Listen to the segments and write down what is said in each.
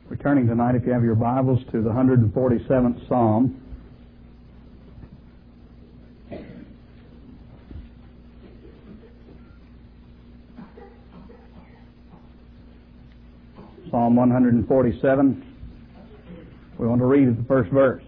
We're turning tonight, if you have your Bibles, to the 147th Psalm. Psalm 147. We want to read the first verse.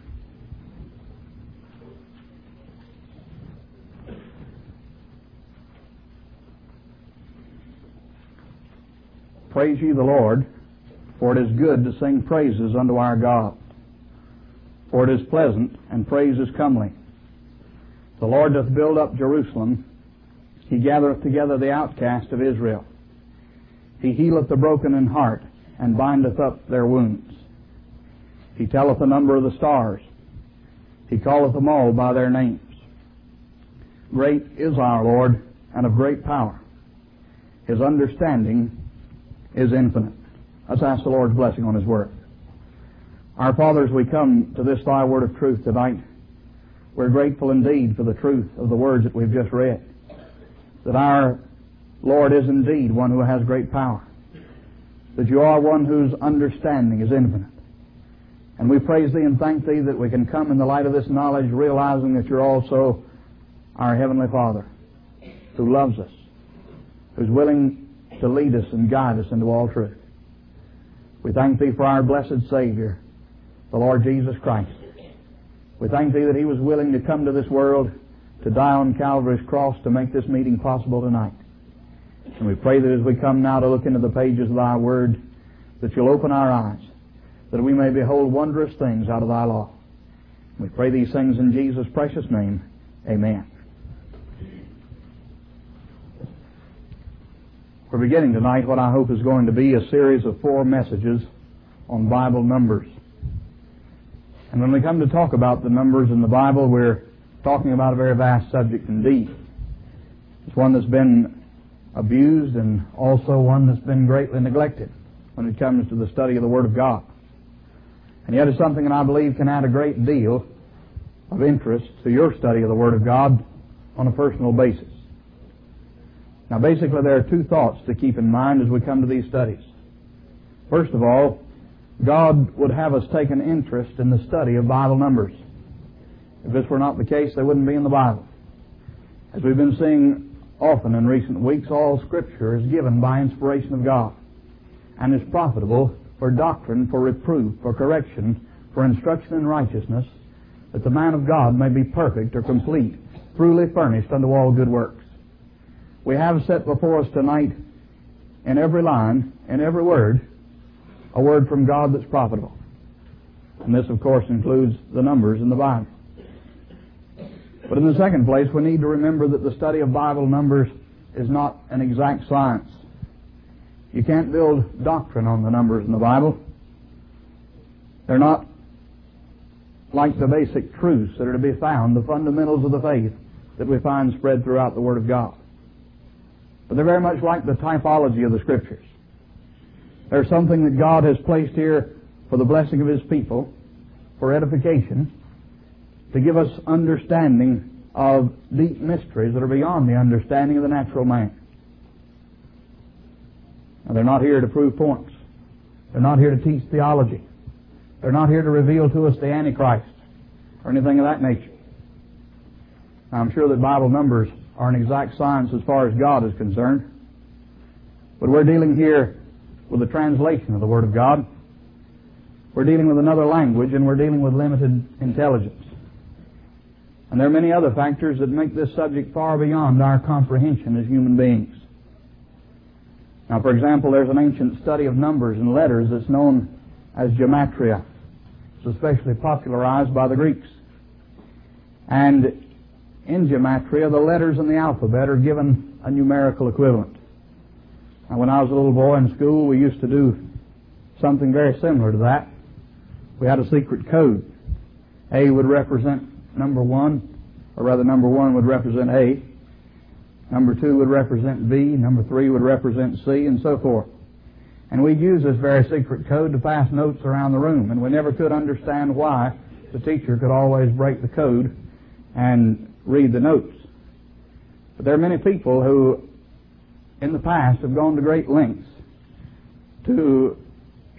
Praise ye the Lord, for it is good to sing praises unto our God. For it is pleasant, and praise is comely. The Lord doth build up Jerusalem. He gathereth together the outcast of Israel. He healeth the broken in heart, and bindeth up their wounds. He telleth the number of the stars. He calleth them all by their names. Great is our Lord, and of great power. His understanding is infinite. Let's ask the Lord's blessing on His Word. Our Father, as we come to this Thy Word of truth tonight, we're grateful indeed for the truth of the words that we've just read. That our Lord is indeed one who has great power. That You are one whose understanding is infinite. And we praise Thee and thank Thee that we can come in the light of this knowledge realizing that You're also our Heavenly Father who loves us, who's willing to lead us and guide us into all truth. We thank Thee for our blessed Savior, the Lord Jesus Christ. We thank Thee that He was willing to come to this world to die on Calvary's cross to make this meeting possible tonight. And we pray that as we come now to look into the pages of Thy Word, that You'll open our eyes, that we may behold wondrous things out of Thy law. We pray these things in Jesus' precious name. Amen. We're beginning tonight what I hope is going to be a series of 4 messages on Bible numbers. And when we come to talk about the numbers in the Bible, we're talking about a very vast subject indeed. It's one that's been abused and also one that's been greatly neglected when it comes to the study of the Word of God. And yet it's something that I believe can add a great deal of interest to your study of the Word of God on a personal basis. Now, basically, there are 2 thoughts to keep in mind as we come to these studies. First of all, God would have us take an interest in the study of Bible numbers. If this were not the case, they wouldn't be in the Bible. As we've been seeing often in recent weeks, all Scripture is given by inspiration of God and is profitable for doctrine, for reproof, for correction, for instruction in righteousness, that the man of God may be perfect or complete, truly furnished unto all good works. We have set before us tonight, in every line, in every word, a word from God that's profitable. And this, of course, includes the numbers in the Bible. But in the second place, we need to remember that the study of Bible numbers is not an exact science. You can't build doctrine on the numbers in the Bible. They're not like the basic truths that are to be found, the fundamentals of the faith that we find spread throughout the Word of God. But they're very much like the typology of the Scriptures. There's something that God has placed here for the blessing of His people, for edification, to give us understanding of deep mysteries that are beyond the understanding of the natural man. Now, they're not here to prove points. They're not here to teach theology. They're not here to reveal to us the Antichrist or anything of that nature. Now, I'm sure that Bible numbers are an exact science as far as God is concerned. But we're dealing here with a translation of the Word of God. We're dealing with another language, and we're dealing with limited intelligence. And there are many other factors that make this subject far beyond our comprehension as human beings. Now, for example, there's an ancient study of numbers and letters that's known as gematria. It's especially popularized by the Greeks. And in gematria, the letters in the alphabet are given a numerical equivalent. Now, when I was a little boy in school, we used to do something very similar to that. We had a secret code. A would represent number 1, or rather number 1 would represent A. Number 2 would represent B. Number 3 would represent C, and so forth. And we'd use this very secret code to pass notes around the room, and we never could understand why the teacher could always break the code and read the notes. But there are many people who in the past have gone to great lengths to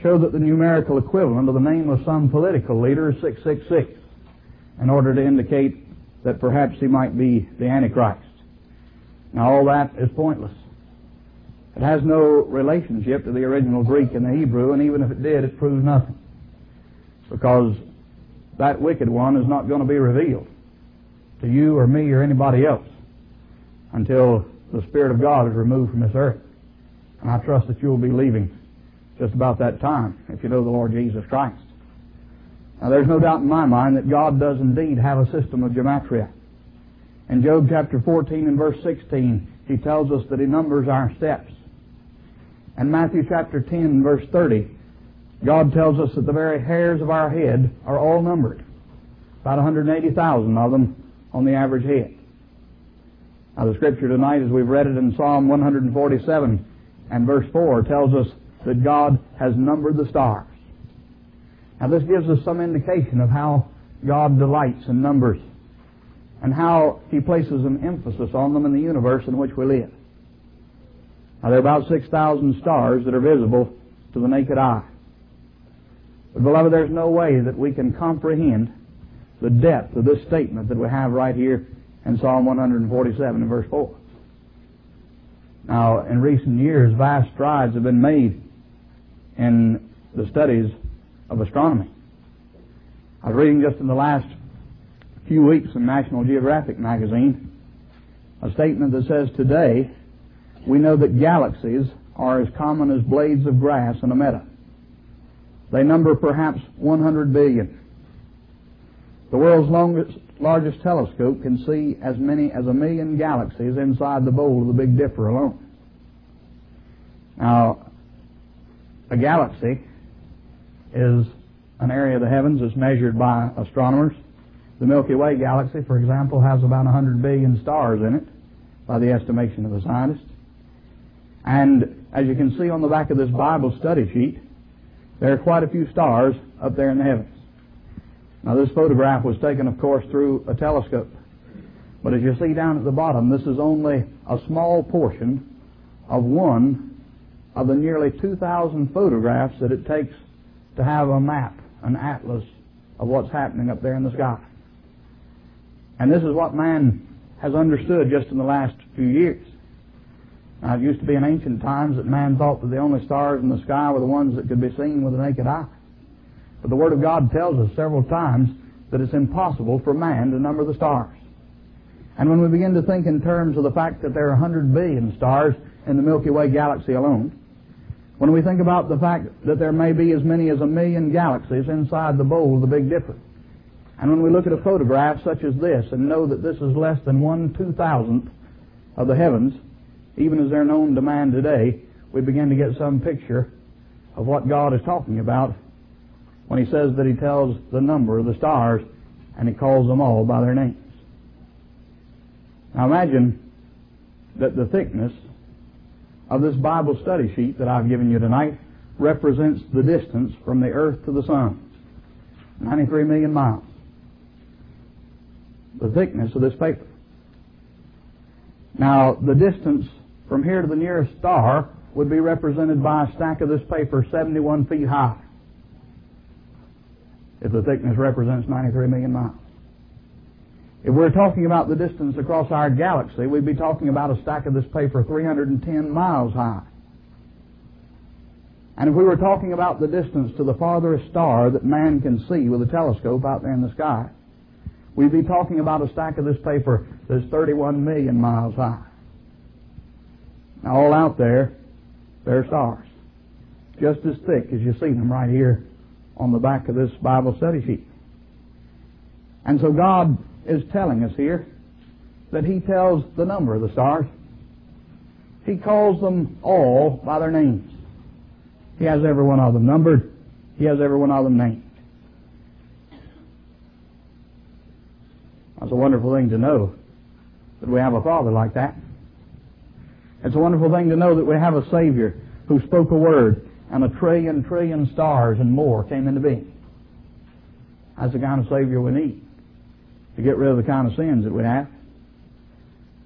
show that the numerical equivalent of the name of some political leader is 666 in order to indicate that perhaps he might be the Antichrist. Now all that is pointless. It has no relationship to the original Greek and the Hebrew, and even if it did, it proves nothing. Because that wicked one is not going to be revealed to you or me or anybody else until the Spirit of God is removed from this earth. And I trust that you'll be leaving just about that time if you know the Lord Jesus Christ. Now there's no doubt in my mind that God does indeed have a system of gematria. In Job chapter 14 and verse 16, He tells us that He numbers our steps. In Matthew chapter 10 and verse 30, God tells us that the very hairs of our head are all numbered. About 180,000 of them on the average head. Now the scripture tonight, as we've read it in Psalm 147 and verse 4, tells us that God has numbered the stars. Now this gives us some indication of how God delights in numbers and how He places an emphasis on them in the universe in which we live. Now there are about 6,000 stars that are visible to the naked eye. But beloved, there's no way that we can comprehend the depth of this statement that we have right here in Psalm 147 and verse 4. Now, in recent years, vast strides have been made in the studies of astronomy. I was reading just in the last few weeks in National Geographic magazine a statement that says, today we know that galaxies are as common as blades of grass in a meadow. They number perhaps 100 billion. The world's largest telescope can see as many as 1 million galaxies inside the bowl of the Big Dipper alone. Now, a galaxy is an area of the heavens that's measured by astronomers. The Milky Way galaxy, for example, has about 100 billion stars in it, by the estimation of the scientists. And as you can see on the back of this Bible study sheet, there are quite a few stars up there in the heavens. Now this photograph was taken, of course, through a telescope. But as you see down at the bottom, this is only a small portion of one of the nearly 2,000 photographs that it takes to have a map, an atlas of what's happening up there in the sky. And this is what man has understood just in the last few years. Now, it used to be in ancient times that man thought that the only stars in the sky were the ones that could be seen with the naked eye. But the Word of God tells us several times that it's impossible for man to number the stars. And when we begin to think in terms of the fact that there are 100 billion stars in the Milky Way galaxy alone, when we think about the fact that there may be as many as 1 million galaxies inside the bowl of the Big Dipper, and when we look at a photograph such as this and know that this is less than 1/2,000th of the heavens, even as they're known to man today, we begin to get some picture of what God is talking about when He says that He tells the number of the stars and He calls them all by their names. Now imagine that the thickness of this Bible study sheet that I've given you tonight represents the distance from the earth to the sun. 93 million miles. The thickness of this paper. Now, the distance from here to the nearest star would be represented by a stack of this paper 71 feet high, if the thickness represents 93 million miles. If we're talking about the distance across our galaxy, we'd be talking about a stack of this paper 310 miles high. And if we were talking about the distance to the farthest star that man can see with a telescope out there in the sky, we'd be talking about a stack of this paper that's 31 million miles high. Now all out there, there are stars, just as thick as you see them right here on the back of this Bible study sheet. And so God is telling us here that He tells the number of the stars. He calls them all by their names. He has every one of them numbered. He has every one of them named. That's a wonderful thing to know, that we have a Father like that. It's a wonderful thing to know that we have a Savior who spoke a word and a trillion stars and more came into being. That's the kind of Savior we need to get rid of the kind of sins that we have.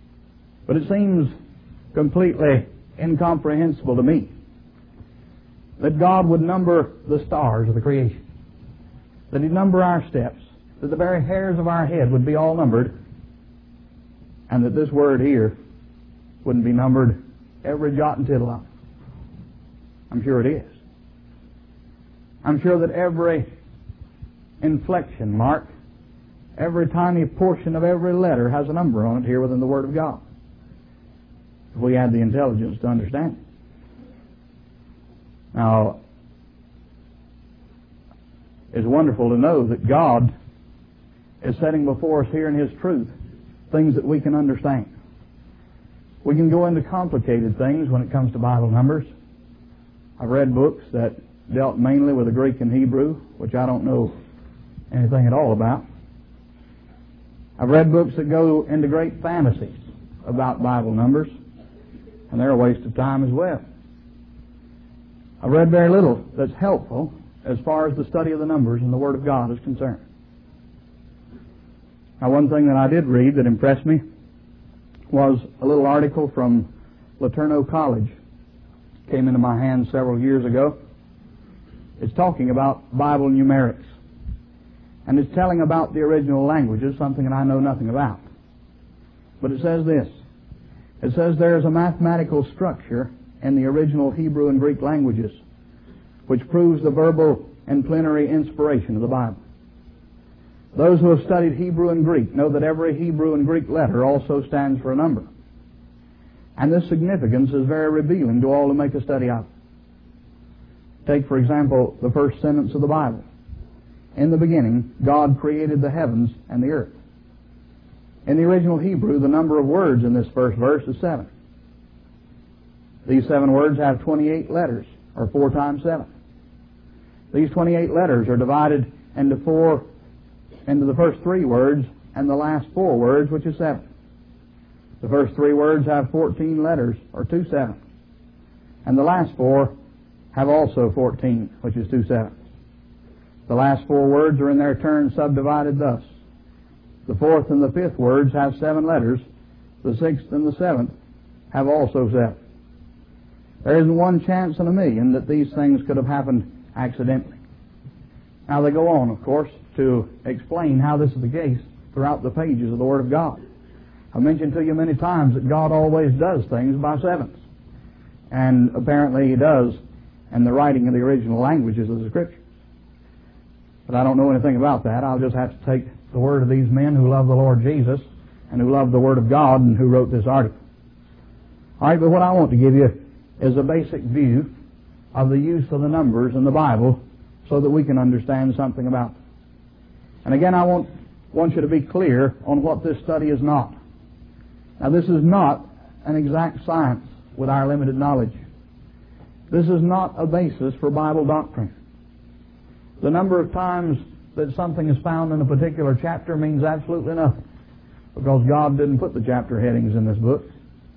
But it seems completely incomprehensible to me that God would number the stars of the creation, that He'd number our steps, that the very hairs of our head would be all numbered, and that this word here wouldn't be numbered every jot and tittle of it. I'm sure it is. I'm sure that every inflection mark, every tiny portion of every letter has a number on it here within the Word of God, if we had the intelligence to understand it. Now, it's wonderful to know that God is setting before us here in His truth things that we can understand. We can go into complicated things when it comes to Bible numbers. I've read books that dealt mainly with the Greek and Hebrew, which I don't know anything at all about. I've read books that go into great fantasies about Bible numbers, and they're a waste of time as well. I've read very little that's helpful as far as the study of the numbers in the Word of God is concerned. Now, one thing that I did read that impressed me was a little article from LeTourneau College. It came into my hands several years ago. It's talking about Bible numerics. And it's telling about the original languages, something that I know nothing about. But it says this. It says there is a mathematical structure in the original Hebrew and Greek languages which proves the verbal and plenary inspiration of the Bible. Those who have studied Hebrew and Greek know that every Hebrew and Greek letter also stands for a number. And this significance is very revealing to all who make a study of it. Take, for example, the first sentence of the Bible. In the beginning, God created the heavens and the earth. In the original Hebrew, the number of words in this first verse is 7. These 7 words have 28 letters, or 4 times 7. These 28 letters are divided into the first 3 words and the last 4 words, which is 7. The first 3 words have 14 letters, or 2 7. And the last 4 have also 14, which is 2 7. The last 4 words are in their turn subdivided thus. The 4th and the 5th words have 7 letters. The 6th and the 7th have also 7. There isn't one chance in a million that these things could have happened accidentally. Now they go on, of course, to explain how this is the case throughout the pages of the Word of God. I've mentioned to you many times that God always does things by sevens. And apparently He does in the writing of the original languages of the Scriptures. But I don't know anything about that. I'll just have to take the word of these men who love the Lord Jesus and who love the Word of God and who wrote this article. All right, but what I want to give you is a basic view of the use of the numbers in the Bible so that we can understand something about them. And again, I want you to be clear on what this study is not. Now, this is not an exact science with our limited knowledge. This is not a basis for Bible doctrine. The number of times that something is found in a particular chapter means absolutely nothing, because God didn't put the chapter headings in this book.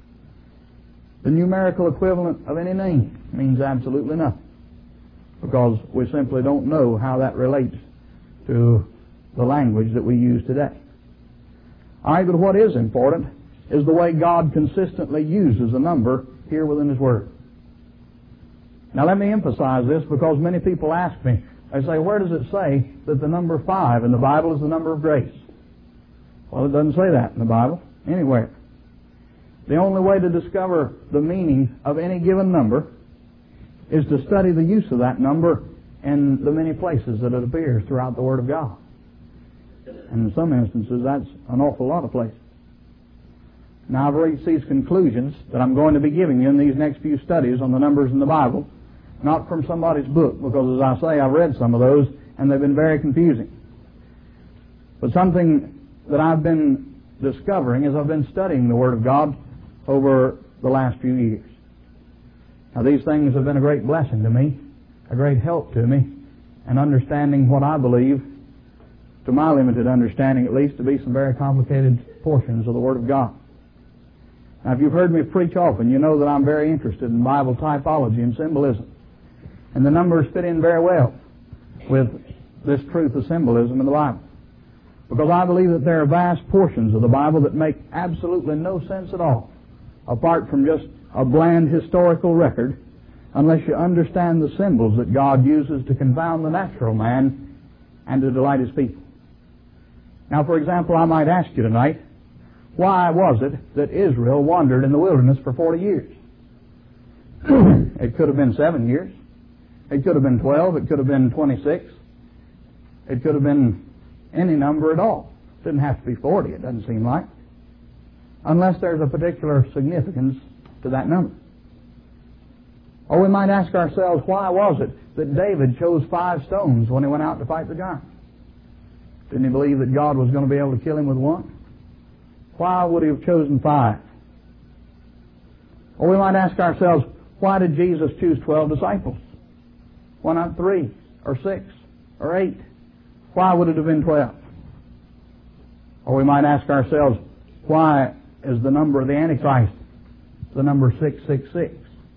The numerical equivalent of any name means absolutely nothing, because we simply don't know how that relates to the language that we use today. All right, but what is important is the way God consistently uses a number here within His Word. Now let me emphasize this, because many people ask me, they say, where does it say that the number 5 in the Bible is the number of grace? Well, it doesn't say that in the Bible anywhere. The only way to discover the meaning of any given number is to study the use of that number in the many places that it appears throughout the Word of God. And in some instances, that's an awful lot of places. Now, I've reached these conclusions that I'm going to be giving you in these next few studies on the numbers in the Bible, not from somebody's book, because as I say, I've read some of those, and they've been very confusing. But something that I've been discovering as I've been studying the Word of God over the last few years. Now, these things have been a great blessing to me, a great help to me, in understanding what I believe, to my limited understanding at least, to be some very complicated portions of the Word of God. Now, if you've heard me preach often, you know that I'm very interested in Bible typology and symbolism. And the numbers fit in very well with this truth of symbolism in the Bible. Because I believe that there are vast portions of the Bible that make absolutely no sense at all, apart from just a bland historical record unless you understand the symbols that God uses to confound the natural man and to delight His people. Now, for example, I might ask you tonight, why was it that Israel wandered in the wilderness for 40 years? It could have been 7 years. It could have been 12. It could have been 26. It could have been any number at all. It didn't have to be 40, it doesn't seem like, unless there's a particular significance to that number. Or we might ask ourselves, why was it that David chose 5 stones when he went out to fight the giant? Didn't he believe that God was going to be able to kill him with one? Why would he have chosen 5? Or we might ask ourselves, why did Jesus choose 12 disciples? Why not 3 or 6 or 8? Why would it have been 12? Or we might ask ourselves, why is the number of the Antichrist the number 666?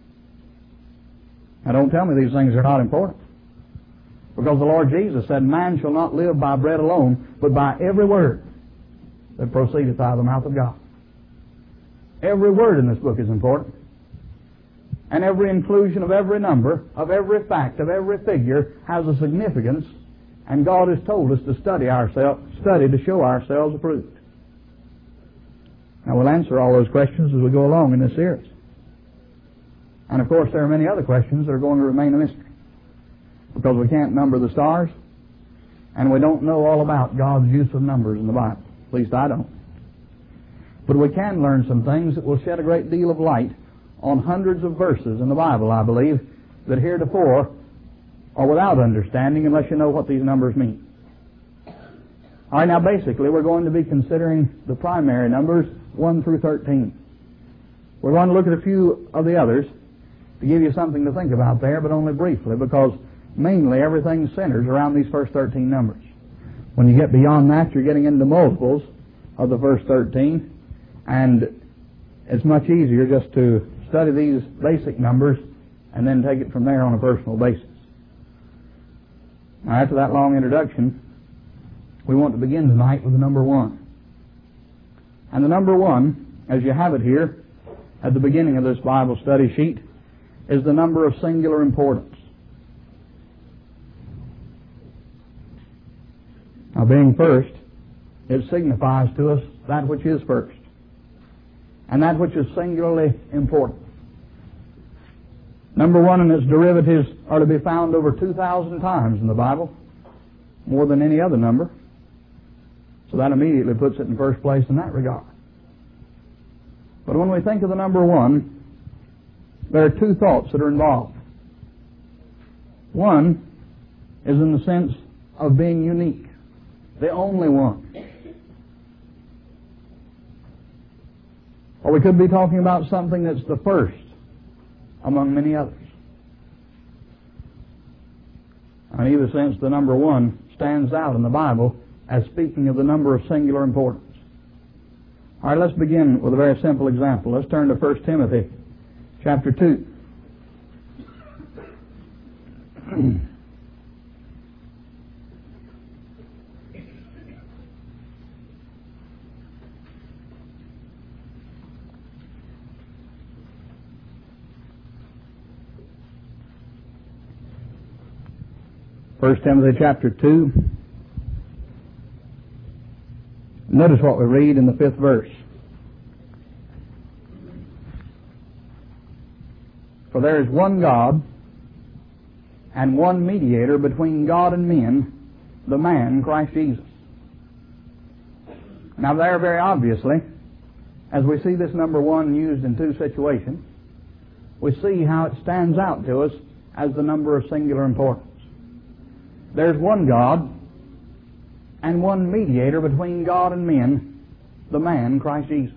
Now don't tell me these things are not important. Because the Lord Jesus said, man shall not live by bread alone, but by every word that proceedeth out of the mouth of God. Every word in this book is important. And every inclusion of every number, of every fact, of every figure has a significance, and God has told us to study to show ourselves approved. Now we'll answer all those questions as we go along in this series. And of course there are many other questions that are going to remain a mystery, because we can't number the stars, and we don't know all about God's use of numbers in the Bible. At least I don't. But we can learn some things that will shed a great deal of light on hundreds of verses in the Bible, I believe, that heretofore are without understanding unless you know what these numbers mean. All right, now basically we're going to be considering the primary numbers 1 through 13. We're going to look at a few of the others to give you something to think about there, but only briefly, because mainly everything centers around these first 13 numbers. When you get beyond that, you're getting into multiples of the first 13, and it's much easier just to study these basic numbers and then take it from there on a personal basis. Now, after that long introduction, we want to begin tonight with the number 1. And the number 1, as you have it here at the beginning of this Bible study sheet, is the number of singular importance. Now, being first, it signifies to us that which is first, and that which is singularly important. Number 1 and its derivatives are to be found over 2,000 times in the Bible, more than any other number. So that immediately puts it in first place in that regard. But when we think of the number 1, there are 2 thoughts that are involved. One is in the sense of being unique, the only one. Or we could be talking about something that's the first among many others. In either sense, the number 1 stands out in the Bible as speaking of the number of singular importance. All right, let's begin with a very simple example. Let's turn to 1 Timothy chapter 2. First Timothy chapter 2. Notice what we read in the 5th verse. For there is one God and one mediator between God and men, the man Christ Jesus. Now there, very obviously, as we see this number 1 used in 2 situations, we see how it stands out to us as the number of singular importance. There's one God and one mediator between God and men, the man Christ Jesus.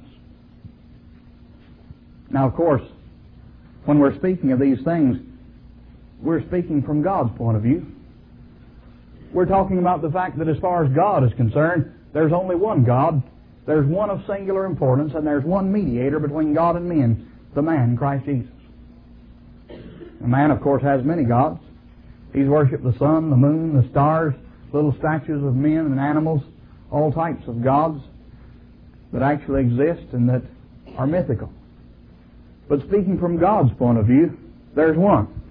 Now, of course, when we're speaking of these things, we're speaking from God's point of view. We're talking about the fact that as far as God is concerned, there's only one God, there's one of singular importance, and there's one mediator between God and men, the man Christ Jesus. The man, of course, has many gods. He's worshipped the sun, the moon, the stars, little statues of men and animals, all types of gods that actually exist and that are mythical. But speaking from God's point of view, there's one.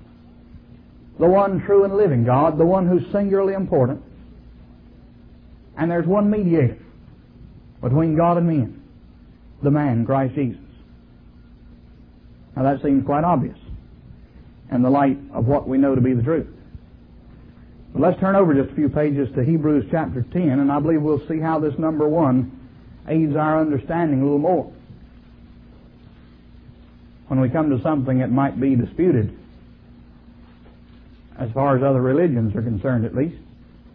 the one true and living God, the one who's singularly important. And there's one mediator between God and men, the man, Christ Jesus. Now that seems quite obvious in the light of what we know to be the truth. But let's turn over just a few pages to Hebrews chapter 10, and I believe we'll see how this number 1 aids our understanding a little more when we come to something that might be disputed, as far as other religions are concerned at least.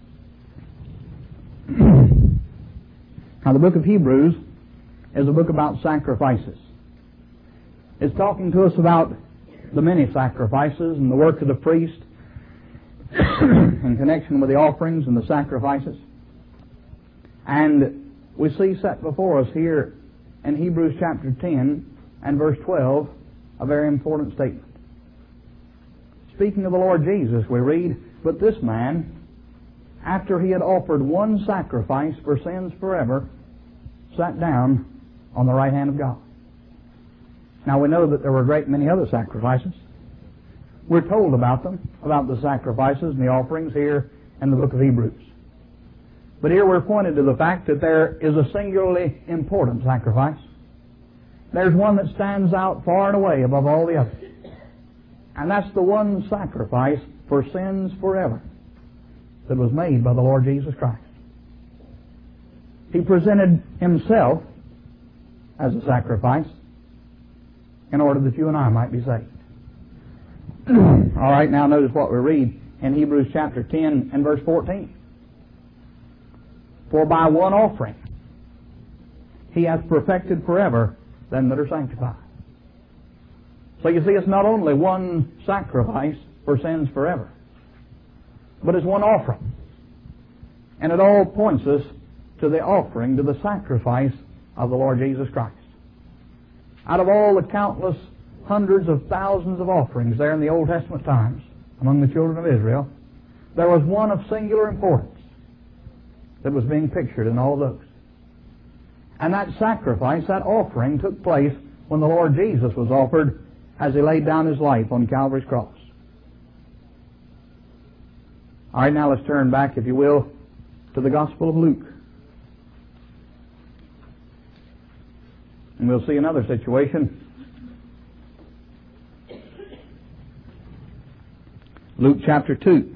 Now the book of Hebrews is a book about sacrifices. It's talking to us about the many sacrifices and the work of the priest in connection with the offerings and the sacrifices. And we see set before us here in Hebrews chapter 10 and verse 12 a very important statement. Speaking of the Lord Jesus, we read, "But this man, after he had offered one sacrifice for sins forever, sat down on the right hand of God." Now we know that there were a great many other sacrifices. We're told about them, about the sacrifices and the offerings here in the book of Hebrews. But here we're pointed to the fact that there is a singularly important sacrifice. There's one that stands out far and away above all the others. And that's the one sacrifice for sins forever that was made by the Lord Jesus Christ. He presented Himself as a sacrifice in order that you and I might be saved. All right, now notice what we read in Hebrews chapter 10 and verse 14. "For by one offering He hath perfected forever them that are sanctified." So you see, it's not only one sacrifice for sins forever, but it's one offering. And it all points us to the offering, to the sacrifice of the Lord Jesus Christ. Out of all the countless hundreds of thousands of offerings there in the Old Testament times among the children of Israel, there was one of singular importance that was being pictured in all those. And that sacrifice, that offering, took place when the Lord Jesus was offered as He laid down His life on Calvary's cross. All right, now let's turn back, if you will, to the Gospel of Luke. And we'll see another situation. Luke chapter 2.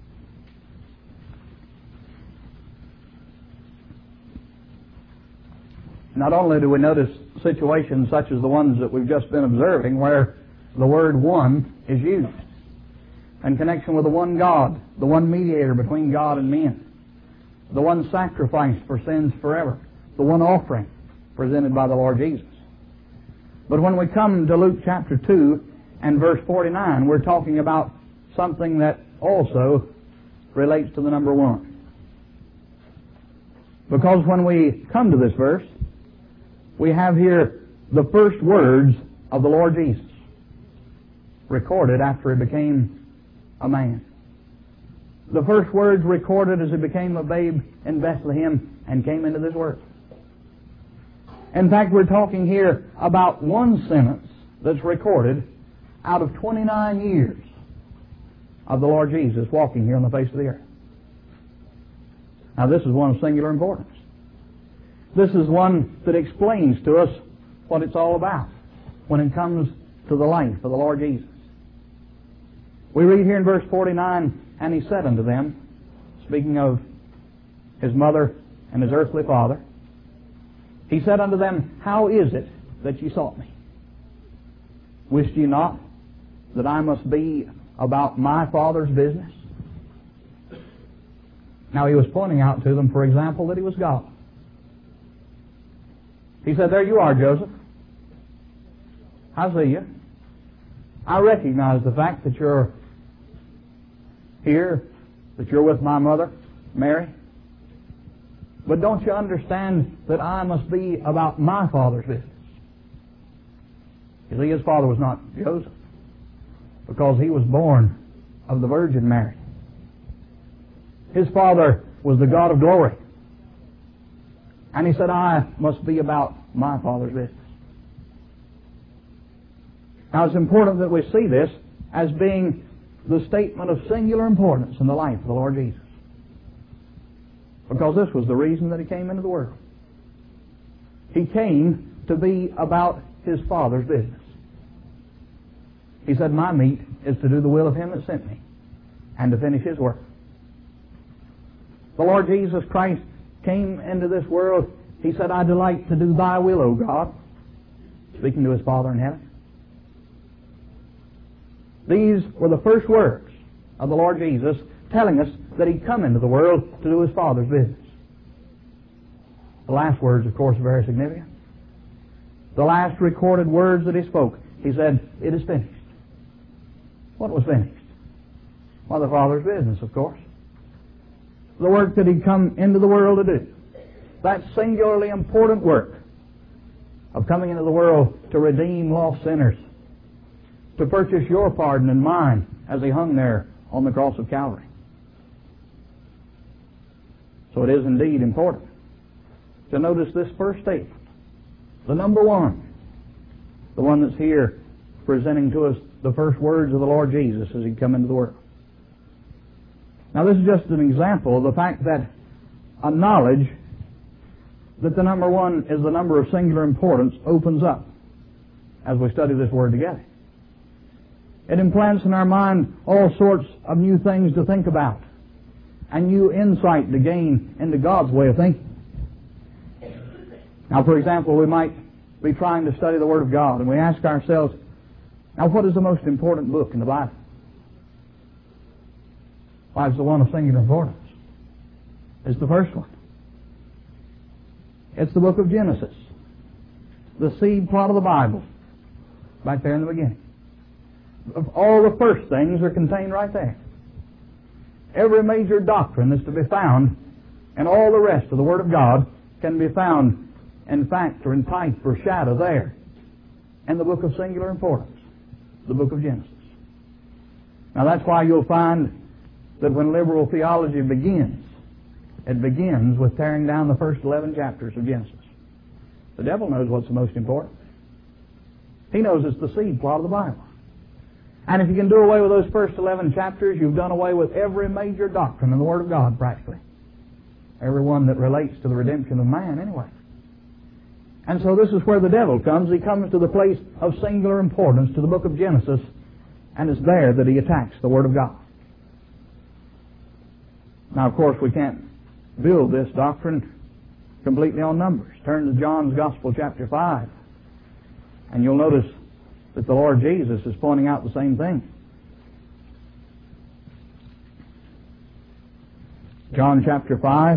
Not only do we notice situations such as the ones that we've just been observing where the word one is used in connection with the one God, the one mediator between God and men, the one sacrifice for sins forever, the one offering presented by the Lord Jesus. But when we come to Luke chapter 2 and verse 49, we're talking about something that also relates to the number 1. Because when we come to this verse, we have here the first words of the Lord Jesus recorded after He became a man. The first words recorded as He became a babe in Bethlehem and came into this world. In fact, we're talking here about one sentence that's recorded out of 29 years of the Lord Jesus walking here on the face of the earth. Now this is one of singular importance. This is one that explains to us what it's all about when it comes to the life of the Lord Jesus. We read here in verse 49, "And He said unto them," speaking of His mother and His earthly father, "He said unto them, How is it that ye sought me? Wist ye not that I must be about my Father's business?" Now He was pointing out to them, for example, that He was God. He said, "There you are, Joseph. I see you. I recognize the fact that you're here, that you're with my mother, Mary. But don't you understand that I must be about my Father's business?" You see, His father was not Joseph, because he was born of the Virgin Mary. His father was the God of glory. And He said, "I must be about my Father's business." Now it's important that we see this as being the statement of singular importance in the life of the Lord Jesus. Because this was the reason that He came into the world. He came to be about His Father's business. He said, my meat is to do the will of Him that sent me and to finish His work. The Lord Jesus Christ came into this world. He said, I delight to do Thy will, O God, speaking to His Father in heaven. These were the first words of the Lord Jesus telling us that He'd come into the world to do His Father's business. The last words, of course, are very significant. The last recorded words that He spoke, He said, it is finished. What was finished? Well, the Father's business, of course. The work that He'd come into the world to do. That singularly important work of coming into the world to redeem lost sinners, to purchase your pardon and mine as He hung there on the cross of Calvary. So it is indeed important to notice this first statement, the number one, the one that's here presenting to us the first words of the Lord Jesus as He'd come into the world. Now this is just an example of the fact that a knowledge that the number one is the number of singular importance opens up as we study this word together. It implants in our mind all sorts of new things to think about and new insight to gain into God's way of thinking. Now, for example, we might be trying to study the Word of God and we ask ourselves, now what is the most important book in the Bible? Well, it's the one of singular importance. It's the first one. It's the book of Genesis, the seed plot of the Bible, right there in the beginning. All the first things are contained right there. Every major doctrine that's to be found and all the rest of the Word of God can be found in fact or in type or shadow there in the book of singular importance, the book of Genesis. Now that's why you'll find that when liberal theology begins, it begins with tearing down the first 11 chapters of Genesis. The devil knows what's the most important. He knows it's the seed plot of the Bible. And if you can do away with those first 11 chapters, you've done away with every major doctrine in the Word of God, practically. Every one that relates to the redemption of man, anyway. And so this is where the devil comes. He comes to the place of singular importance, to the book of Genesis, and it's there that he attacks the Word of God. Now, of course, we can't build this doctrine completely on numbers. Turn to John's Gospel, chapter 5, and you'll notice that the Lord Jesus is pointing out the same thing. John chapter 5.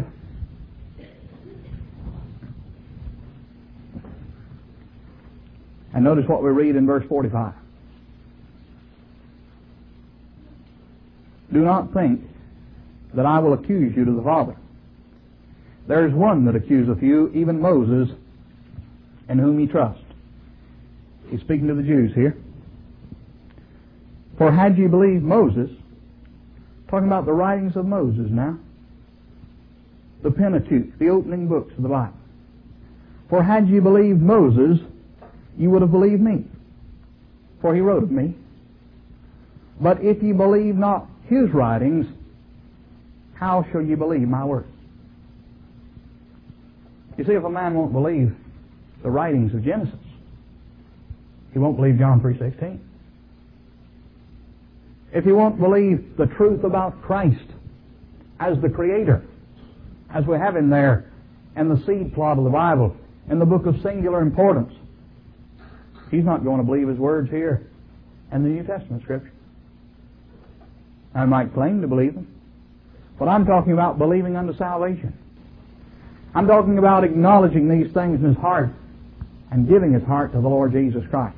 And notice what we read in verse 45. Do not think that I will accuse you to the Father. There is one that accuseth you, even Moses, in whom ye trust. He's speaking to the Jews here. For had ye believed Moses, talking about the writings of Moses now, the Pentateuch, the opening books of the Bible. For had ye believed Moses, you would have believed me, for he wrote of me. But if ye believe not his writings, how shall ye believe my words? You see, if a man won't believe the writings of Genesis, he won't believe John 3:16. If he won't believe the truth about Christ as the Creator, as we have him there in the seed plot of the Bible, in the book of singular importance, he's not going to believe his words here in the New Testament Scripture. I might claim to believe them, but I'm talking about believing unto salvation. I'm talking about acknowledging these things in his heart and giving his heart to the Lord Jesus Christ.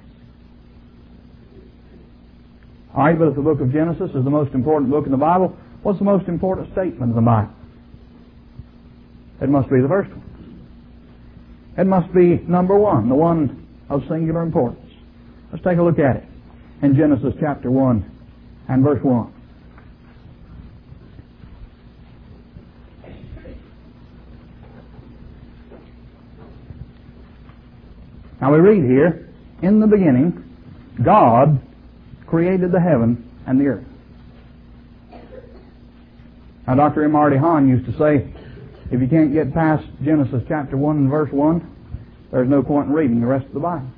All right, but if the book of Genesis is the most important book in the Bible, what's the most important statement in the Bible? It must be the first one. It must be number one, the one of singular importance. Let's take a look at it in Genesis chapter 1 and verse 1. Now we read here, in the beginning, God created the heaven and the earth. Now, Dr. M. Marty Hahn used to say, if you can't get past Genesis chapter 1 and verse 1, there's no point in reading the rest of the Bible.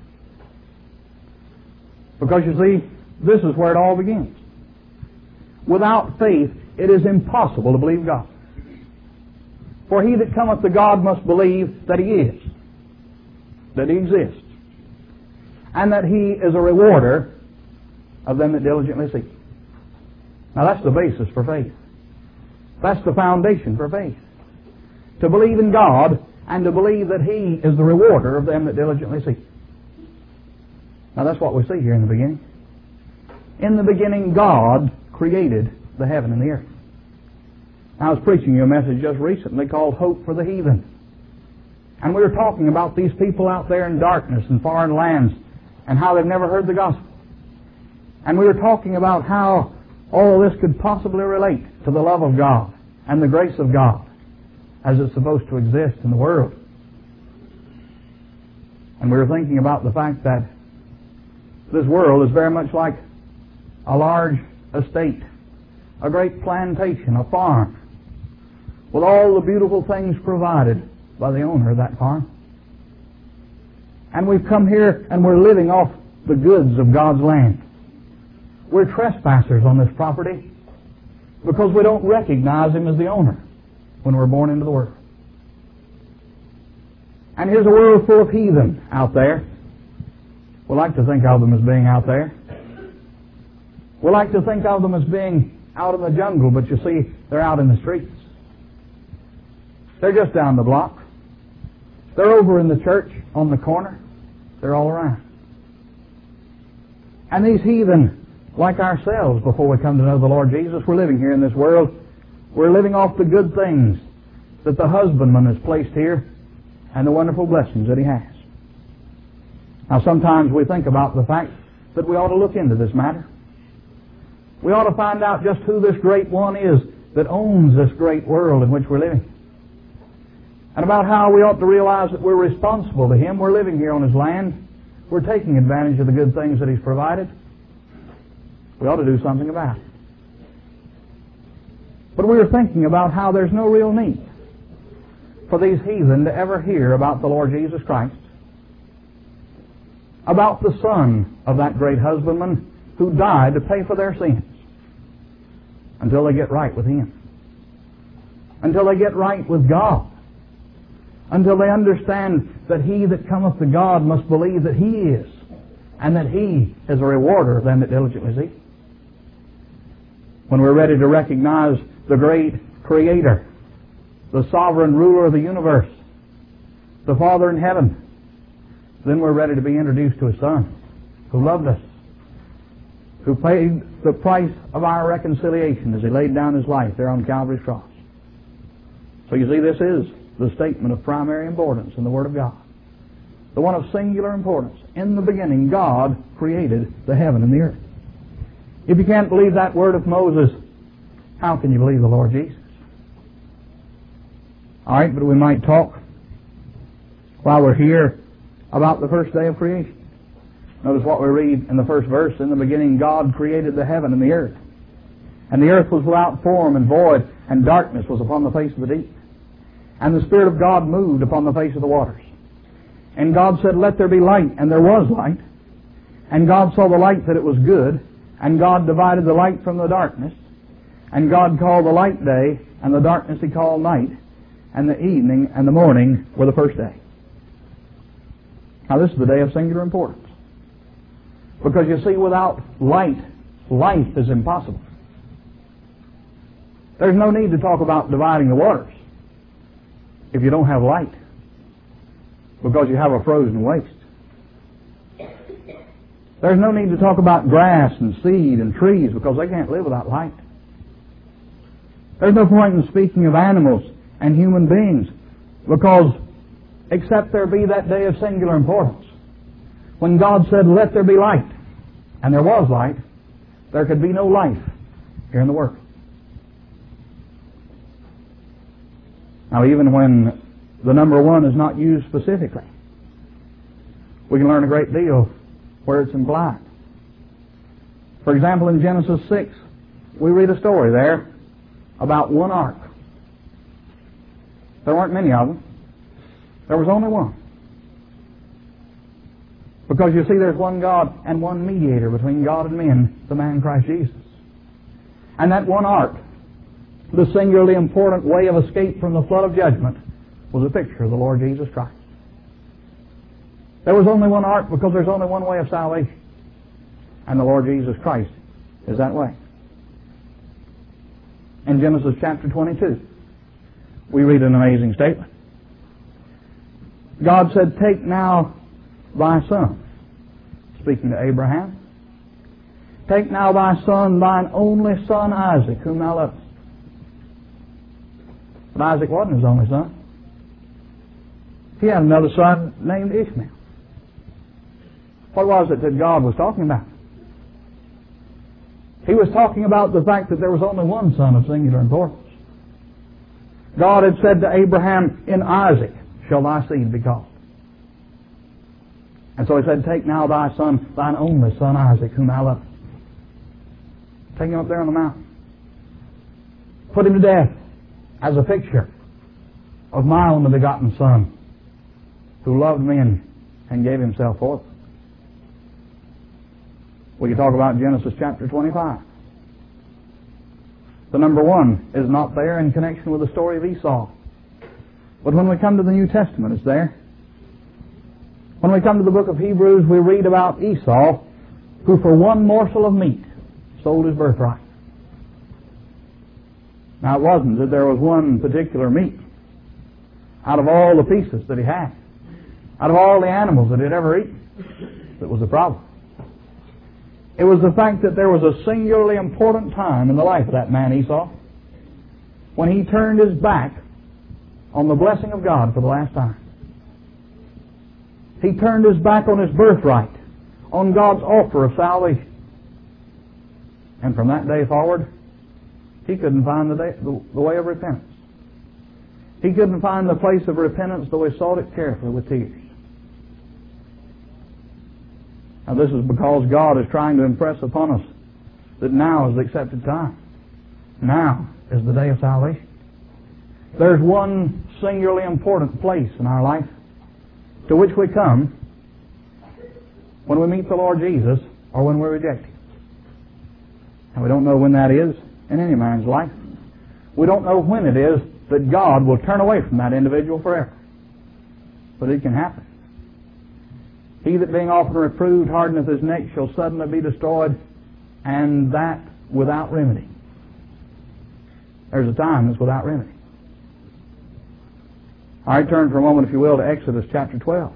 Because you see, this is where it all begins. Without faith, it is impossible to believe God. For he that cometh to God must believe that He is, that He exists, and that He is a rewarder of them that diligently seek Him. Now that's the basis for faith. That's the foundation for faith. To believe in God and to believe that He is the rewarder of them that diligently seek Him. Now that's what we see here in the beginning. In the beginning, God created the heaven and the earth. I was preaching you a message just recently called Hope for the Heathen. And we were talking about these people out there in darkness in foreign lands and how they've never heard the gospel. And we were talking about how all this could possibly relate to the love of God and the grace of God as it's supposed to exist in the world. And we were thinking about the fact that this world is very much like a large estate, a great plantation, a farm, with all the beautiful things provided by the owner of that farm. And we've come here and we're living off the goods of God's land. We're trespassers on this property because we don't recognize Him as the owner when we're born into the world. And here's a world full of heathen out there. We like to think of them as being out there. We like to think of them as being out in the jungle, but you see, they're out in the streets. They're just down the block. They're over in the church on the corner. They're all around. And these heathen, like ourselves before we come to know the Lord Jesus, we're living here in this world. We're living off the good things that the husbandman has placed here and the wonderful blessings that He has. Now sometimes we think about the fact that we ought to look into this matter. We ought to find out just who this great one is that owns this great world in which we're living. And about how we ought to realize that we're responsible to Him. We're living here on His land. We're taking advantage of the good things that He's provided. We ought to do something about it. But we were thinking about how there's no real need for these heathen to ever hear about the Lord Jesus Christ, about the Son of that great husbandman who died to pay for their sins, until they get right with Him, until they get right with God, until they understand that he that cometh to God must believe that He is, and that He is a rewarder of them that diligently seek. When we're ready to recognize the great Creator, the sovereign ruler of the universe, the Father in heaven, then we're ready to be introduced to His Son, who loved us, who paid the price of our reconciliation as He laid down His life there on Calvary's cross. So you see, this is the statement of primary importance in the Word of God. The one of singular importance. In the beginning, God created the heaven and the earth. If you can't believe that word of Moses, how can you believe the Lord Jesus? All right, but we might talk while we're here about the first day of creation. Notice what we read in the first verse. In the beginning, God created the heaven and the earth. And the earth was without form and void, and darkness was upon the face of the deep. And the Spirit of God moved upon the face of the waters. And God said, "Let there be light," and there was light. And God saw the light that it was good, and God divided the light from the darkness. And God called the light day, and the darkness He called night, and the evening and the morning were the first day. Now this is the day of singular importance. Because you see, without light, life is impossible. There's no need to talk about dividing the waters if you don't have light, because you have a frozen waste. There's no need to talk about grass and seed and trees, because they can't live without light. There's no point in speaking of animals and human beings, because except there be that day of singular importance, when God said, "Let there be light," and there was light, there could be no life here in the world. Now, even when the number one is not used specifically, we can learn a great deal where it's implied. For example, in Genesis 6, we read a story there about one ark. There weren't many of them. There was only one. Because you see, there's one God and one mediator between God and men, the man Christ Jesus. And that one ark, the singularly important way of escape from the flood of judgment, was a picture of the Lord Jesus Christ. There was only one ark because there's only one way of salvation. And the Lord Jesus Christ is that way. In Genesis chapter 22, we read an amazing statement. God said, "Take now thy son," speaking to Abraham, "take now thy son, thine only son Isaac, whom thou lovest." But Isaac wasn't his only son. He had another son named Ishmael. What was it that God was talking about? He was talking about the fact that there was only one son of singular importance. God had said to Abraham, "In Isaac shall thy seed be called." And so he said, "Take now thy son, thine only son Isaac, whom thou lovest." Take him up there on the mountain. Put him to death as a picture of my only begotten Son, who loved men and gave himself for them. We can talk about Genesis chapter 25. The number 1 is not there in connection with the story of Esau. But when we come to the New Testament, it's there. When we come to the book of Hebrews, we read about Esau, who for one morsel of meat sold his birthright. Now, it wasn't that there was one particular meat out of all the pieces that he had, out of all the animals that he'd ever eaten, that was the problem. It was the fact that there was a singularly important time in the life of that man Esau when he turned his back on the blessing of God for the last time. He turned his back on his birthright, on God's offer of salvation. And from that day forward, he couldn't find the way of repentance. He couldn't find the place of repentance, though he sought it carefully with tears. Now, this is because God is trying to impress upon us that now is the accepted time. Now is the day of salvation. There's one singularly important place in our life to which we come when we meet the Lord Jesus or when we reject Him. And we don't know when that is in any man's life. We don't know when it is that God will turn away from that individual forever. But it can happen. He that being often reproved hardeneth his neck shall suddenly be destroyed, and that without remedy. There's a time that's without remedy. All right, turn for a moment, if you will, to Exodus chapter 12.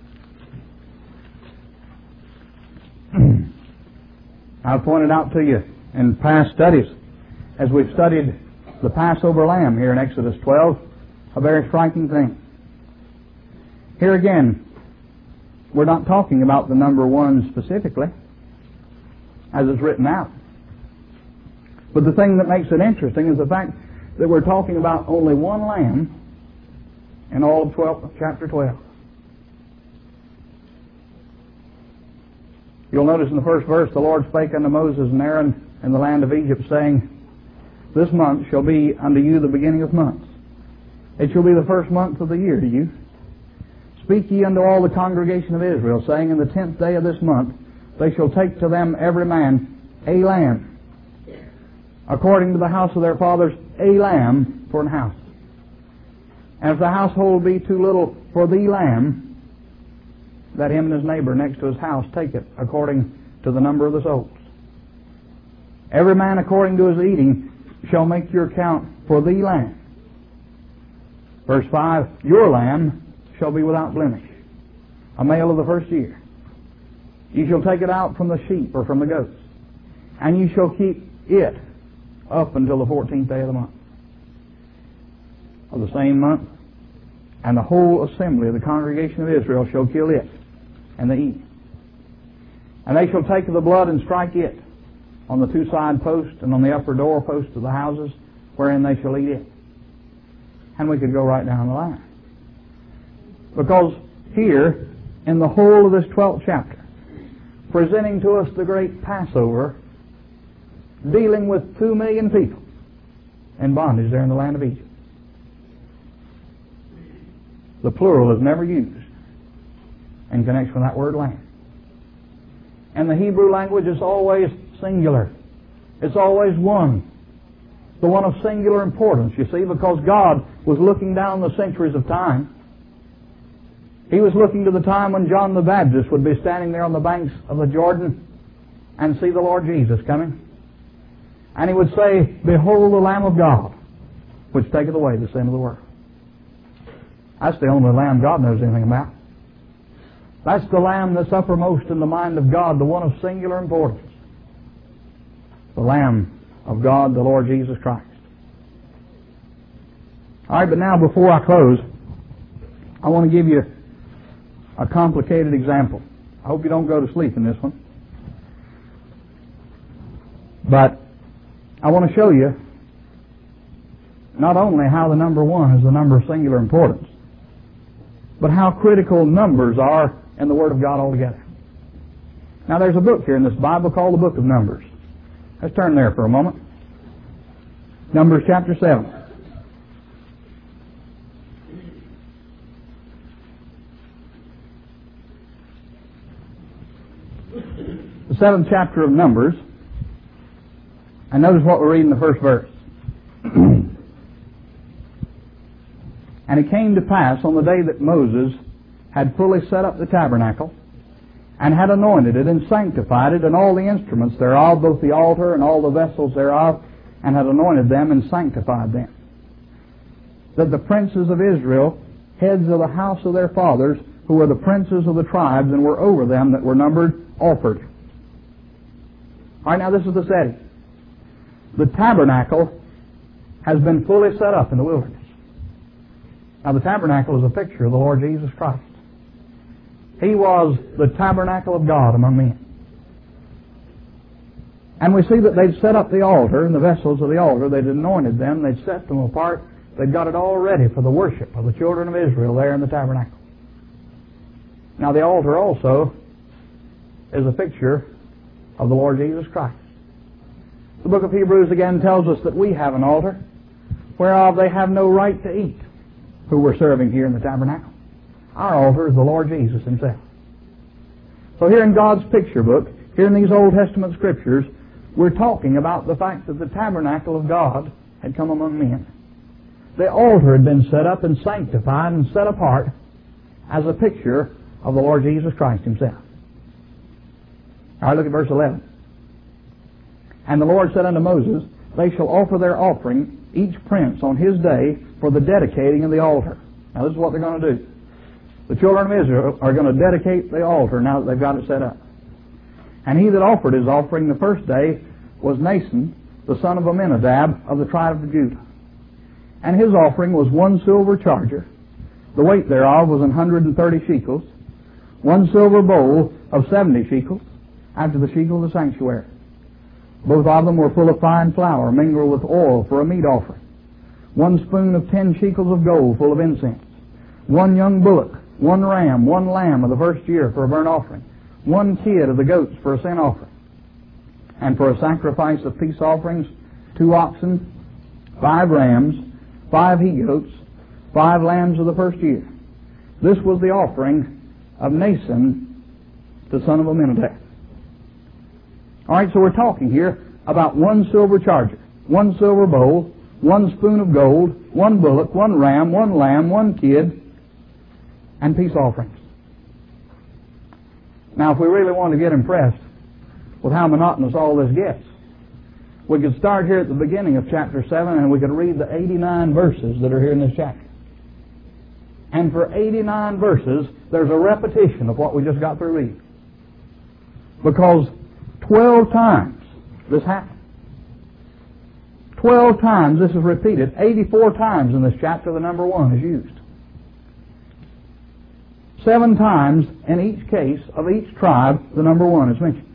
I've pointed out to you in past studies, as we've studied the Passover lamb here in Exodus 12, a very striking thing. Here again, we're not talking about the number 1 specifically, as it's written out. But the thing that makes it interesting is the fact that we're talking about only one lamb in all of chapter 12. You'll notice in the first verse, the Lord spake unto Moses and Aaron in the land of Egypt, saying, This month shall be unto you the beginning of months. It shall be the first month of the year to you. Speak ye unto all the congregation of Israel, saying, In the 10th day of this month they shall take to them every man a lamb, according to the house of their fathers, a lamb for an house. And if the household be too little for the lamb, let him and his neighbor next to his house take it according to the number of the souls. Every man according to his eating shall make your count for the lamb. Verse 5, Your lamb shall be without blemish, a male of the first year. You shall take it out from the sheep or from the goats, and you shall keep it up until the 14th day of the month of the same month, and the whole assembly of the congregation of Israel shall kill it, and they eat. And they shall take of the blood and strike it on the 2 side posts and on the upper door posts of the houses wherein they shall eat it. And we could go right down the line. Because here, in the whole of this 12th chapter, presenting to us the great Passover, dealing with 2 million people in bondage there in the land of Egypt. The plural is never used in connection with that word land. And the Hebrew language is always singular. It's always one. The one of singular importance, you see, because God was looking down the centuries of time. He was looking to the time when John the Baptist would be standing there on the banks of the Jordan and see the Lord Jesus coming. And he would say, "Behold the Lamb of God, which taketh away the sin of the world." That's the only Lamb God knows anything about. That's the Lamb that's uppermost in the mind of God, the one of singular importance. The Lamb of God, the Lord Jesus Christ. All right, but now before I close, I want to give you a complicated example. I hope you don't go to sleep in this one. But I want to show you not only how the number 1 is the number of singular importance, but how critical numbers are in the Word of God altogether. Now there's a book here in this Bible called the Book of Numbers. Let's turn there for a moment. Numbers chapter 7. The 7th chapter of Numbers. And notice what we read in the first verse. And it came to pass on the day that Moses had fully set up the tabernacle, and had anointed it, and sanctified it, and all the instruments thereof, both the altar and all the vessels thereof, and had anointed them and sanctified them, that the princes of Israel, heads of the house of their fathers, who were the princes of the tribes, and were over them that were numbered, offered. All right, now this is the setting. The tabernacle has been fully set up in the wilderness. Now the tabernacle is a picture of the Lord Jesus Christ. He was the tabernacle of God among men. And we see that they'd set up the altar and the vessels of the altar. They'd anointed them. They'd set them apart. They'd got it all ready for the worship of the children of Israel there in the tabernacle. Now the altar also is a picture of the Lord Jesus Christ. The book of Hebrews again tells us that we have an altar whereof they have no right to eat who we're serving here in the tabernacle. Our altar is the Lord Jesus Himself. So here in God's picture book, here in these Old Testament Scriptures, we're talking about the fact that the tabernacle of God had come among men. The altar had been set up and sanctified and set apart as a picture of the Lord Jesus Christ Himself. All right, look at verse 11. And the Lord said unto Moses, They shall offer their offering, each prince on his day, for the dedicating of the altar. Now this is what they're going to do. The children of Israel are going to dedicate the altar now that they've got it set up. And he that offered his offering the first day was Nason, the son of Amminadab, of the tribe of Judah. And his offering was 1 silver charger, the weight thereof was 130 shekels, 1 silver bowl of 70 shekels, after the shekel of the sanctuary. Both of them were full of fine flour, mingled with oil for a meat offering. 1 spoon of 10 shekels of gold full of incense. 1 young bullock, 1 ram, 1 lamb of the first year for a burnt offering. 1 kid of the goats for a sin offering. And for a sacrifice of peace offerings, 2 oxen, 5 rams, 5 he-goats, 5 lambs of the first year. This was the offering of Nason, the son of Amminadab. All right, so we're talking here about 1 silver charger, 1 silver bowl, 1 spoon of gold, 1 bullock, 1 ram, 1 lamb, 1 kid, and peace offerings. Now, if we really want to get impressed with how monotonous all this gets, we could start here at the beginning of chapter 7 and we could read the 89 verses that are here in this chapter. And for 89 verses, there's a repetition of what we just got through reading. Because 12 times this happened. 12 times this is repeated. 84 times in this chapter the number 1 is used. 7 times in each case of each tribe the number 1 is mentioned.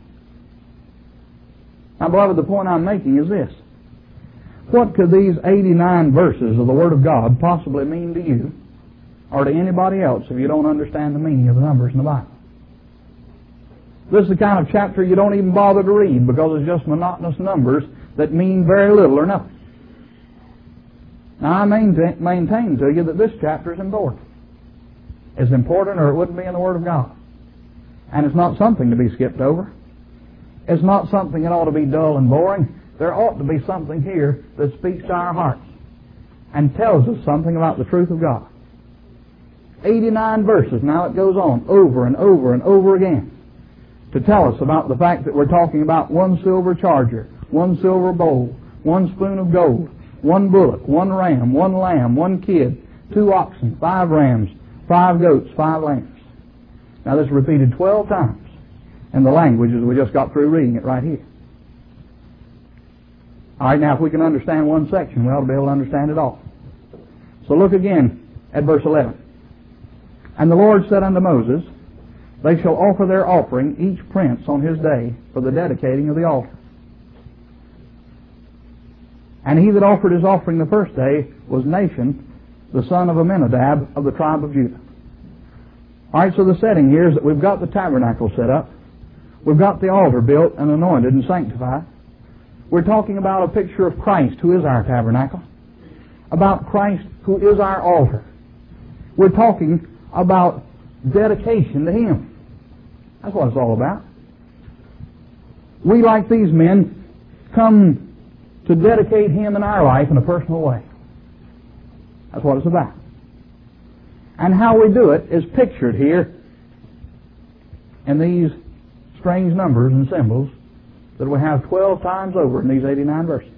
Now, beloved, the point I'm making is this. What could these 89 verses of the Word of God possibly mean to you or to anybody else if you don't understand the meaning of the numbers in the Bible? This is the kind of chapter you don't even bother to read because it's just monotonous numbers that mean very little or nothing. Now, I maintain to you that this chapter is important. It's important, or it wouldn't be in the Word of God. And it's not something to be skipped over. It's not something that ought to be dull and boring. There ought to be something here that speaks to our hearts and tells us something about the truth of God. 89 verses. Now it goes on over and over and over again to tell us about the fact that we're talking about one silver charger, one silver bowl, one spoon of gold, one bullock, one ram, one lamb, one kid, 2 oxen, 5 rams, 5 goats, 5 lambs. Now this is repeated 12 times in the language as we just got through reading it right here. All right, now if we can understand one section, we ought to be able to understand it all. So look again at verse 11. And the Lord said unto Moses, They shall offer their offering, each prince on his day, for the dedicating of the altar. And he that offered his offering the first day was Nahshon, the son of Amminadab of the tribe of Judah. All right, so the setting here is that we've got the tabernacle set up. We've got the altar built and anointed and sanctified. We're talking about a picture of Christ, who is our tabernacle, about Christ, who is our altar. We're talking about dedication to Him. That's what it's all about. We, like these men, come to dedicate Him in our life in a personal way. That's what it's about. And how we do it is pictured here in these strange numbers and symbols that we have 12 times over in these 89 verses.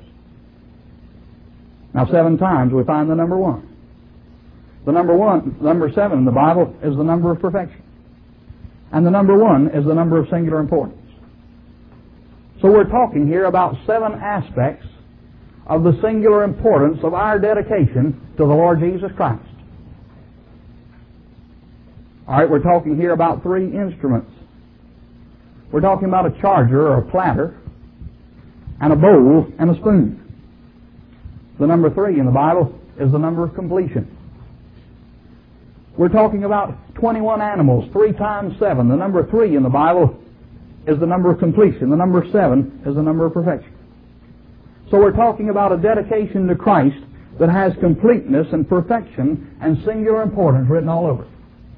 Now 7 times we find the number 1. The number 7 in the Bible is the number of perfection. And the number 1 is the number of singular importance. So we're talking here about 7 aspects of the singular importance of our dedication to the Lord Jesus Christ. All right, we're talking here about 3 instruments. We're talking about a charger or a platter and a bowl and a spoon. The number 3 in the Bible is the number of completion. We're talking about 21 animals, 3 times 7. The number 3 in the Bible is the number of completion. The number 7 is the number of perfection. So we're talking about a dedication to Christ that has completeness and perfection and singular importance written all over it.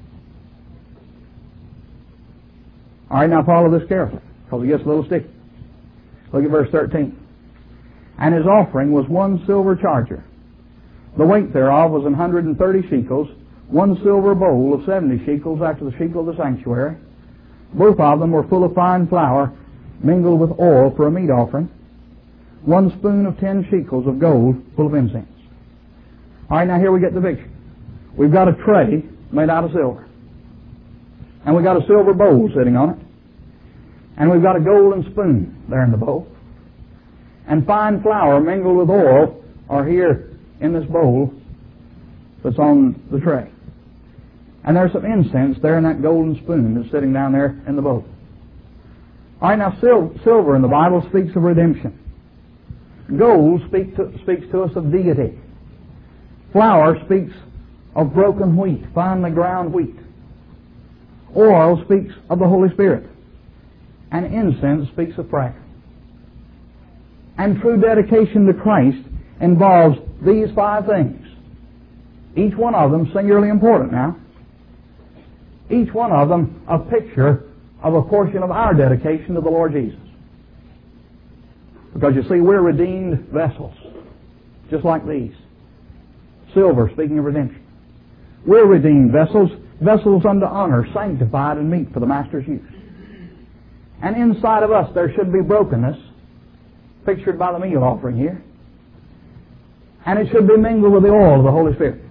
All right, now follow this carefully, because it gets a little sticky. Look at verse 13. And his offering was 1 silver charger. The weight thereof was 130 shekels, 1 silver bowl of 70 shekels after the shekel of the sanctuary. Both of them were full of fine flour, mingled with oil for a meat offering. 1 spoon of 10 shekels of gold full of incense. All right, now here we get the picture. We've got a tray made out of silver. And we've got a silver bowl sitting on it. And we've got a golden spoon there in the bowl. And fine flour mingled with oil are here in this bowl that's on the tray. And there's some incense there in that golden spoon that's sitting down there in the bowl. All right, now silver in the Bible speaks of redemption. Gold speaks to us of deity. Flour speaks of broken wheat, finely ground wheat. Oil speaks of the Holy Spirit. And incense speaks of prayer. And true dedication to Christ involves these 5 things. Each one of them singularly important now. Each one of them a picture of a portion of our dedication to the Lord Jesus. Because you see, we're redeemed vessels, just like these. Silver, speaking of redemption. We're redeemed vessels, vessels unto honor, sanctified and meet for the Master's use. And inside of us there should be brokenness, pictured by the meal offering here. And it should be mingled with the oil of the Holy Spirit.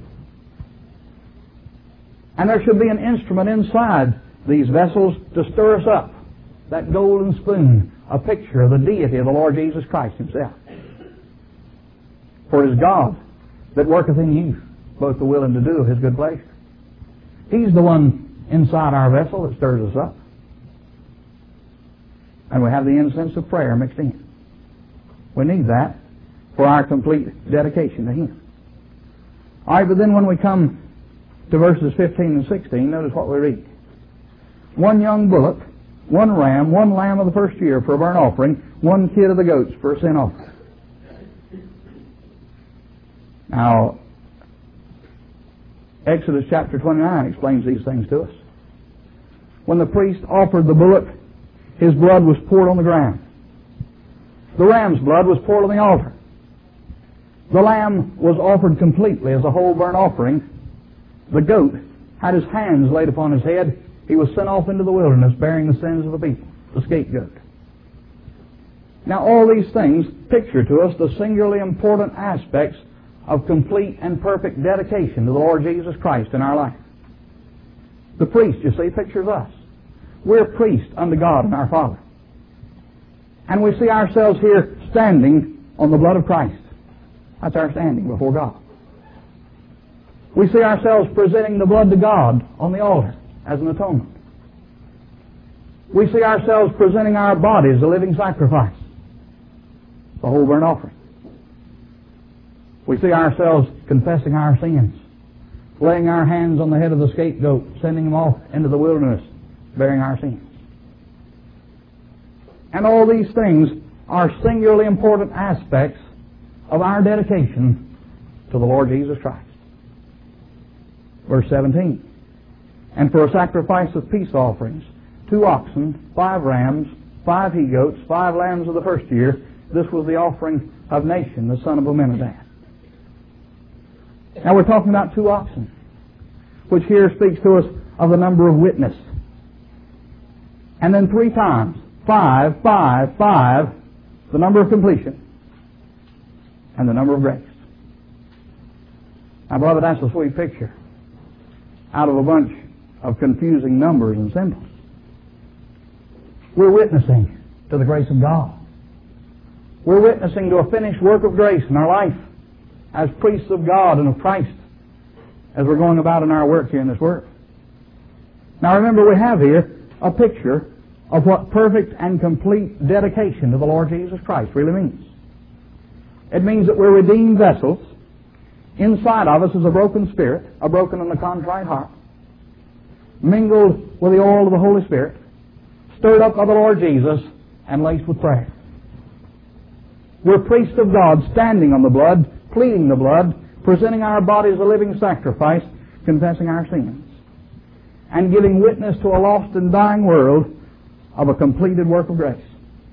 And there should be an instrument inside these vessels to stir us up. That golden spoon, a picture of the deity of the Lord Jesus Christ Himself. For it is God that worketh in you, both the will and to do of His good pleasure. He's the one inside our vessel that stirs us up. And we have the incense of prayer mixed in. We need that for our complete dedication to Him. All right, but then when we come to verses 15 and 16, notice what we read. 1 young bullock, 1 ram, 1 lamb of the first year for a burnt offering, 1 kid of the goats for a sin offering. Now, Exodus chapter 29 explains these things to us. When the priest offered the bullock, his blood was poured on the ground. The ram's blood was poured on the altar. The lamb was offered completely as a whole burnt offering. The goat had his hands laid upon his head. He was sent off into the wilderness bearing the sins of the people, the scapegoat. Now all these things picture to us the singularly important aspects of complete and perfect dedication to the Lord Jesus Christ in our life. The priest, you see, pictures us. We're priests unto God and our Father. And we see ourselves here standing on the blood of Christ. That's our standing before God. We see ourselves presenting the blood to God on the altar as an atonement. We see ourselves presenting our bodies a living sacrifice, the whole burnt offering. We see ourselves confessing our sins, laying our hands on the head of the scapegoat, sending him off into the wilderness, bearing our sins. And all these things are singularly important aspects of our dedication to the Lord Jesus Christ. Verse 17. And for a sacrifice of peace offerings, 2 oxen, 5 rams, 5 he-goats, 5 lambs of the first year. This was the offering of Nashon, the son of Amminadab. Now we're talking about 2 oxen, which here speaks to us of the number of witness. And then 3 times, 5, 5, 5, the number of completion, and the number of grace. Now, brother, that's a sweet picture out of a bunch of confusing numbers and symbols. We're witnessing to the grace of God. We're witnessing to a finished work of grace in our life as priests of God and of Christ as we're going about in our work here in this world. Now remember, we have here a picture of what perfect and complete dedication to the Lord Jesus Christ really means. It means that we're redeemed vessels. Inside of us is a broken spirit, a broken and a contrite heart, mingled with the oil of the Holy Spirit, stirred up by the Lord Jesus, and laced with prayer. We're priests of God, standing on the blood, pleading the blood, presenting our bodies a living sacrifice, confessing our sins, and giving witness to a lost and dying world of a completed work of grace.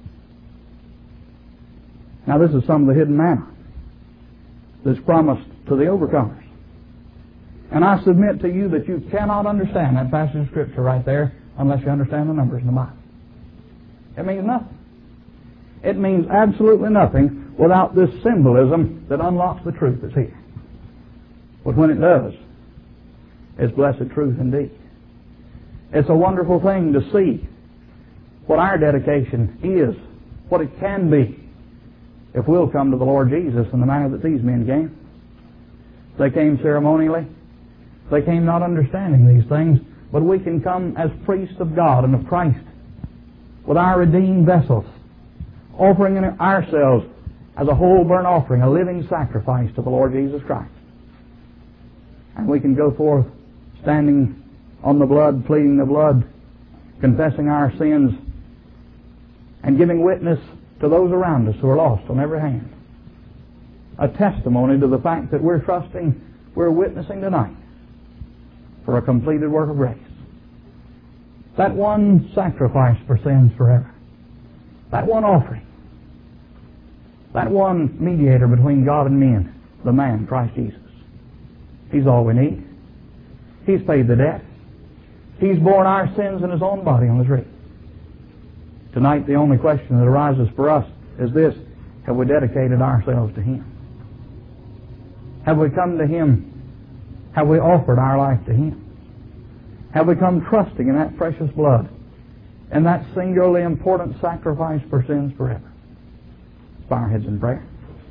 Now this is some of the hidden manna that's promised to the overcomers. And I submit to you that you cannot understand that passage of Scripture right there unless you understand the numbers in the Bible. It means nothing. It means absolutely nothing without this symbolism that unlocks the truth that's here. But when it does, it's blessed truth indeed. It's a wonderful thing to see what our dedication is, what it can be, if we'll come to the Lord Jesus in the manner that these men came. They came ceremonially. They came not understanding these things, but we can come as priests of God and of Christ with our redeemed vessels, offering ourselves as a whole burnt offering, a living sacrifice to the Lord Jesus Christ. And we can go forth standing on the blood, pleading the blood, confessing our sins, and giving witness to those around us who are lost on every hand. A testimony to the fact that we're trusting, we're witnessing tonight for a completed work of grace. That one sacrifice for sins forever. That one offering. That one mediator between God and men, the man, Christ Jesus. He's all we need. He's paid the debt. He's borne our sins in His own body on the tree. Tonight the only question that arises for us is this: have we dedicated ourselves to Him? Have we come to Him? Have we offered our life to Him? Have we come trusting in that precious blood and that singularly important sacrifice for sins forever? Bow our heads in prayer.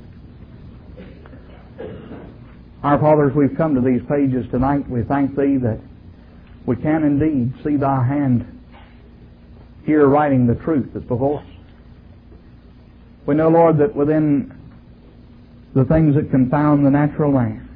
Our Father, as we've come to these pages tonight, we thank Thee that we can indeed see Thy hand here writing the truth that's before us. We know, Lord, that within the things that confound the natural man,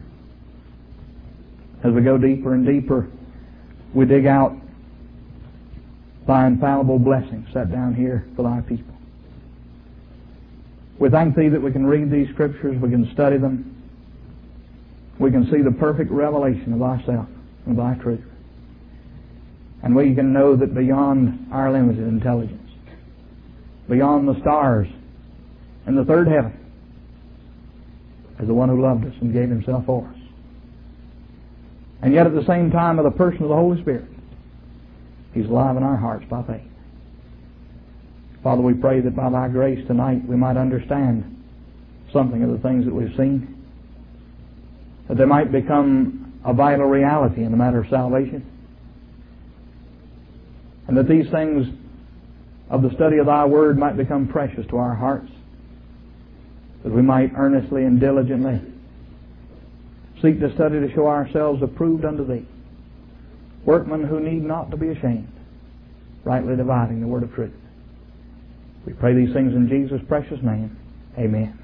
as we go deeper and deeper, we dig out Thy infallible blessings set down here for Thy people. We thank Thee that we can read these Scriptures, we can study them, we can see the perfect revelation of Thyself and Thy truth. And we can know that beyond our limited intelligence, beyond the stars and the third heaven, is the one who loved us and gave Himself for us. And yet at the same time, of the person of the Holy Spirit, He's alive in our hearts by faith. Father, we pray that by Thy grace tonight we might understand something of the things that we've seen, that they might become a vital reality in the matter of salvation, and that these things of the study of Thy Word might become precious to our hearts, that we might earnestly and diligently seek to study to show ourselves approved unto Thee, workmen who need not to be ashamed, rightly dividing the word of truth. We pray these things in Jesus' precious name. Amen.